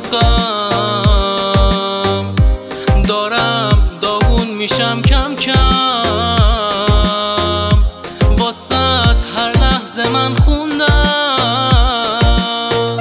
از غم دارم داغون میشم کم کم، واسط هر لحظه من خوندم.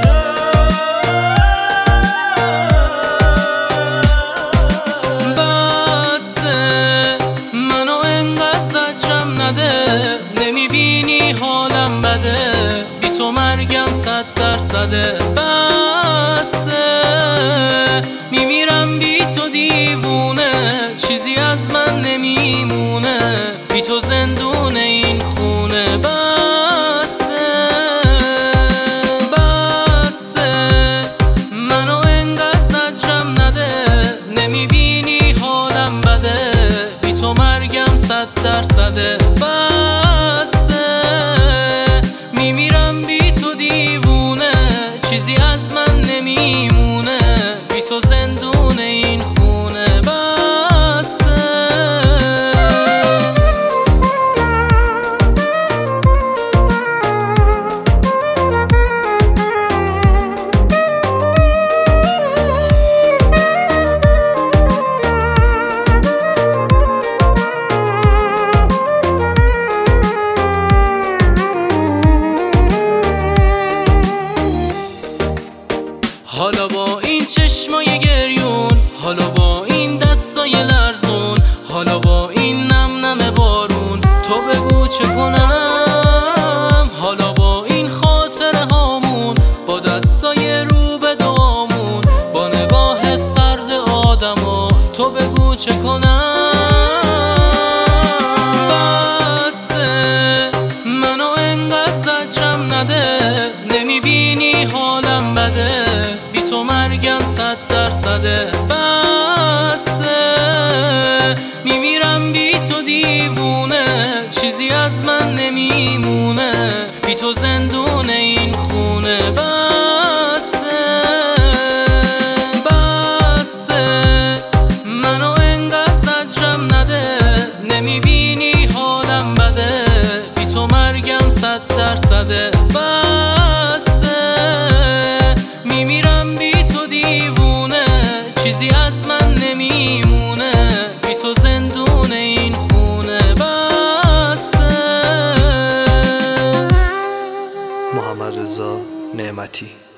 بسه منو انقدر زجرم نده، نمیبینی حالم بده، بی تو مرگم 100%. بسه میمیرم بی تو دیوونه، چیزی از من نمیمونه، بی تو زندون این خونه. بسه منو انقدر زجرم نده، نمیبینی حالم بده، بی تو مرگم 100%. بسه میمیرم بی تو دیوونه، چیزی از من نمیمونه، بی تو زندون این خونه. بسه حالا با این چشمای گریون، حالا با این دستای لرزون، حالا با این نم نم بارون، تو بگو چه کنم؟ حالا با این خاطره هامون، با دستای رو به دعامون، با نگاه سرد آدما، تو بگو چه کنم؟ بسه منو انقدر زجرم نده، نمیبینی حالم بده، بی تو مرگم 100%. بسه میمیرم بی تو دیوونه، چیزی از من نمیمونه، بی تو زندون این خونه. بسه منو انقدر زجرم نده، نمیبینی حالم بده، بی تو مرگم 100%. بسه میمیرم بی تو دیوونه، چیزی از من نمیمونه، بی تو زندون این خونه. بسه محمد رضا نعمتی.